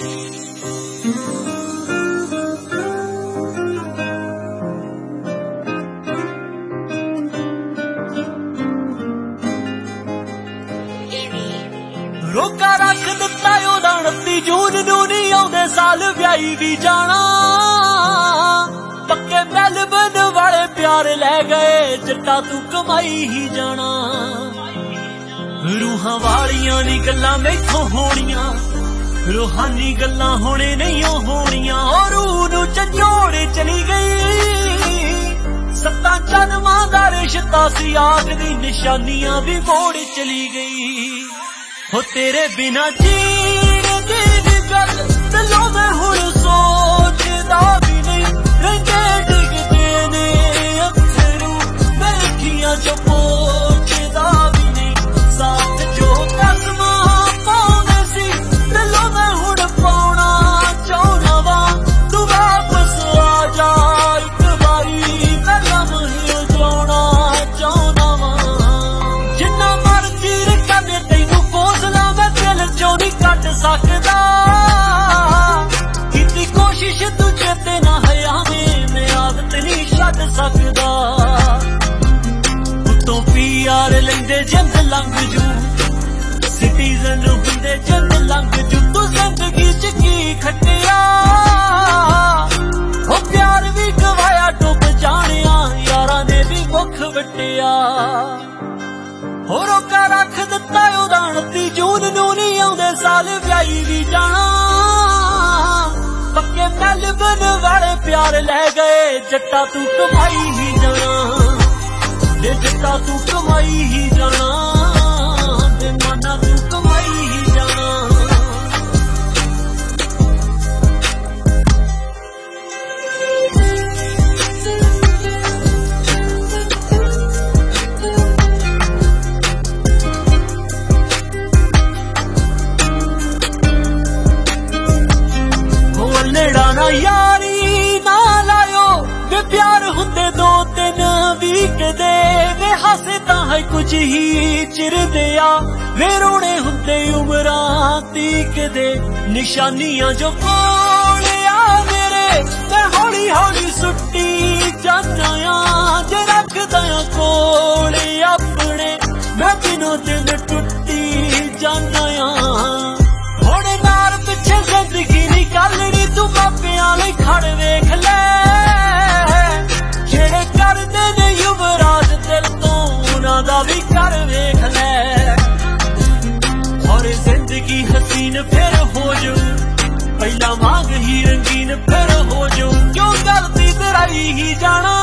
रोका रख दिता ओदा 29 जून नूं नहीं आउंदे साल व्याही भी जाना पक्के मेलबर्न वाले प्यार लै गए जट्टा तू कमाई ही जाना रूहां वालियां दी गल्लां मैथों होणियां रूहानी गल्लां हुणे नहीं होणियां और रूह नूं झंझोड़ चली गई 7 जन्मां दा रिश्ता सी आग दी निशानियां भी मोड़ चली गई हो तेरे बिना जीने दी गल दिलों में हुण सोचदा भी नहीं रंगे डिगदे ने अथरू मैं अखियां चों पोछदा भी नहीं साथ जो कसमां पाउंदे सी दिलों में हुण पाउणा चाहुंदा वा तू वापस आ जा इक वारी मैं लम्हे जाना चाहुंदा वा जिन्ना मर्जी रखने तैनूं जो नहीं कट सकदा कितनी कोशिश तुझे ते ना हया मैं आदत नहीं छड्ड सकदा उत्तों पीआर लैंदे जिंद लंघ जू सिटीजन हुंदे जिंद लंघ जू तू जिंदगी च की खटिया हो प्यार भी गवाया डुब जाणिया यारां ने भी मुख वटिया हो रोका रख दिता ओदा 29 जून नूं नहीं आउंदे साल व्याही भी जाना पक्के मेलबर्न वाले प्यार लै गए जट्टा तू कमाई ही जाना दे जट्टा तू कमाई ही जाना दे माना तू कमाई ही जाना ना यारी ना लायो वे प्यार हुंदे 2-3 वीक दे वे हसे तां है कुछ ही चिर दिया वे रोने हुंदे उमरां तीक दे निशानियां जो कोल आ मेरे मैं हौली हौली सुट्टी जाना जे रखदा कोल अपने मैं दिनों दिन टुट्टी जाना हुण नाल पिछे जिंदगी निकालनी तू मापियां लई खड़ वेख लै जेड़े करदे ने युवराज दिल तो उन्हां दा भी कर वेख लै और जिंदगी हसीन फिर हो जाऊ पहला मांग ही रंगीन फिर हो जाऊ क्यों गलती तेराई ही जाना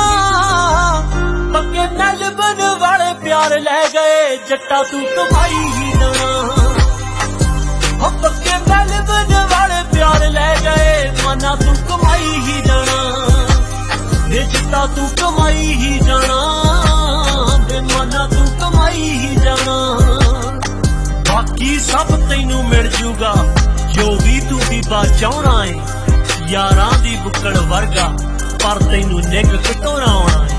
पक्के मेलबर्न वाले प्यार लै गए जट्टा तू कमाई ही जाना हो पक्के मेलबर्न वाले प्यार लै गए माना तू कमाई ही जाना दे जट्टा तू कमाई ही जाना दे माना तू कमाई ही जाना बाकी सब तैनू मिल जूगा जो भी तू बीबा चाहना है यारां दी बुक्कड़ वर्गा पर तैनू निग कटोना आउणा है।